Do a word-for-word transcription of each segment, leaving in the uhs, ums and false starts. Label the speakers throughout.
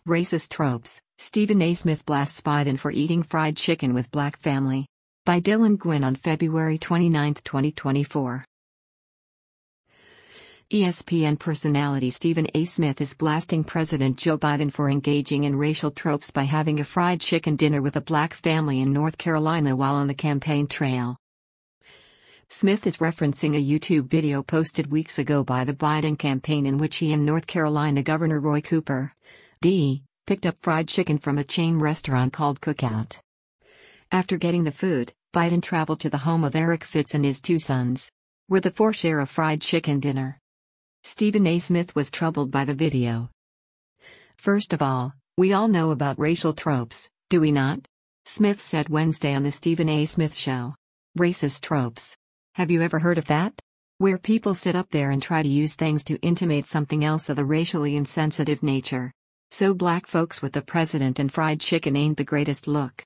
Speaker 1: Racist tropes, Stephen A. Smith blasts Biden for eating fried chicken with black family. By Dylan Gwynn on February twenty-ninth, twenty twenty-four. E S P N personality Stephen A. Smith is blasting President Joe Biden for engaging in racial tropes by having a fried chicken dinner with a black family in North Carolina while on the campaign trail. Smith is referencing a YouTube video posted weeks ago by the Biden campaign in which he and North Carolina Governor Roy Cooper, D, picked up fried chicken from a chain restaurant called Cookout. After getting the food, Biden traveled to the home of Eric Fitz and his two sons, where the four share a fried chicken dinner. Stephen A. Smith was troubled by the video. "First of all, we all know about racial tropes, do we not?" Smith said Wednesday on the Stephen A. Smith Show. Racist tropes. Have you ever heard of that? Where people sit up there and try to use things to intimate something else of a racially insensitive nature. So black folks with the president and fried chicken ain't the greatest look.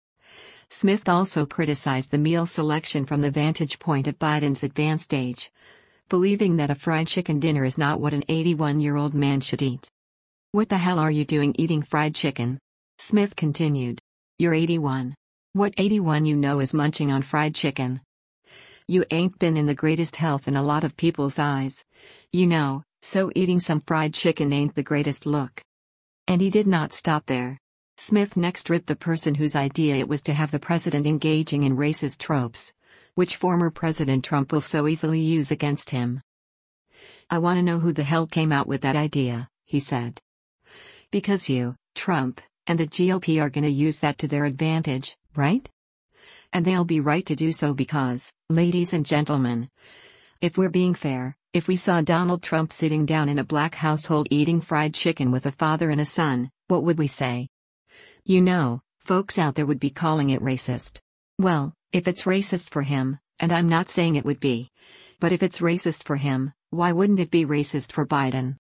Speaker 1: Smith also criticized the meal selection from the vantage point of Biden's advanced age, believing that a fried chicken dinner is not what an eighty-one-year-old man should eat. "What the hell are you doing eating fried chicken?" Smith continued. "You're eighty-one. What eighty-one you know is munching on fried chicken? You ain't been in the greatest health in a lot of people's eyes, you know, so eating some fried chicken ain't the greatest look." And he did not stop there. Smith next ripped the person whose idea it was to have the president engaging in racist tropes, which former President Trump will so easily use against him. "I want to know who the hell came out with that idea," he said. "Because you, Trump, and the G O P are going to use that to their advantage, right? And they'll be right to do so because, ladies and gentlemen, if we're being fair, if we saw Donald Trump sitting down in a black household eating fried chicken with a father and a son, what would we say? You know, folks out there would be calling it racist. Well, if it's racist for him, and I'm not saying it would be, but if it's racist for him, why wouldn't it be racist for Biden?"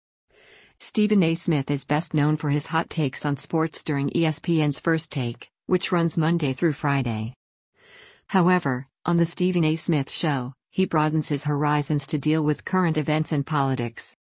Speaker 1: Stephen A. Smith is best known for his hot takes on sports during E S P N's First Take, which runs Monday through Friday. However, on the Stephen A. Smith Show, he broadens his horizons to deal with current events and politics.